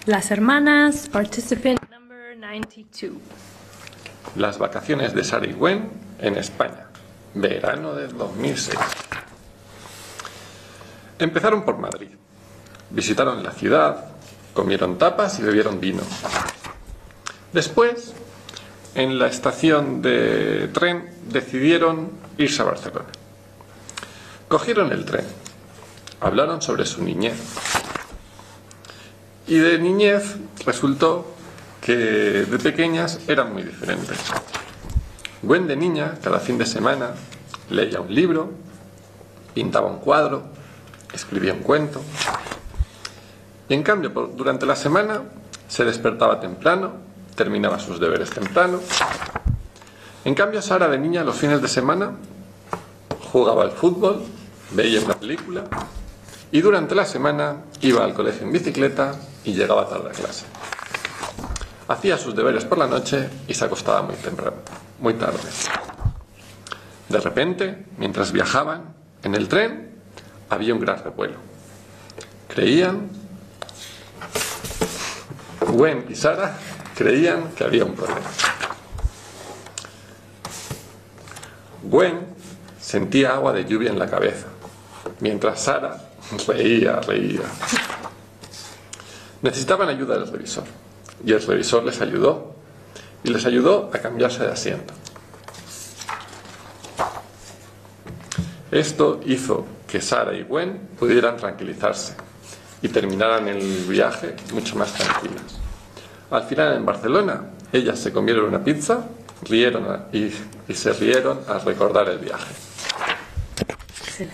Las hermanas, participant number 92. Las vacaciones de Sara y Gwen en España, verano del 2006. Empezaron por Madrid. Visitaron la ciudad, comieron tapas y bebieron vino. Después, en la estación de tren, decidieron irse a Barcelona. Cogieron el tren, hablaron sobre su niñez. Y de niñez resultó que de pequeñas eran muy diferentes. Gwen de niña, cada fin de semana, leía un libro, pintaba un cuadro, escribía un cuento. Y en cambio, durante la semana se despertaba temprano, terminaba sus deberes temprano. En cambio, Sara de niña, los fines de semana, jugaba al fútbol, veía una película y durante la semana iba al colegio en bicicleta y llegaba tarde a clase. Hacía sus deberes por la noche y se acostaba muy temprano, muy tarde. De repente, mientras viajaban en el tren, había un gran revuelo. Gwen y Sara creían que había un problema. Gwen sentía agua de lluvia en la cabeza, mientras Sara reía. Necesitaban ayuda del revisor, y el revisor les ayudó a cambiarse de asiento. Esto hizo que Sara y Gwen pudieran tranquilizarse y terminaran el viaje mucho más tranquilas. Al final, en Barcelona, ellas se comieron una pizza, rieron y se rieron al recordar el viaje.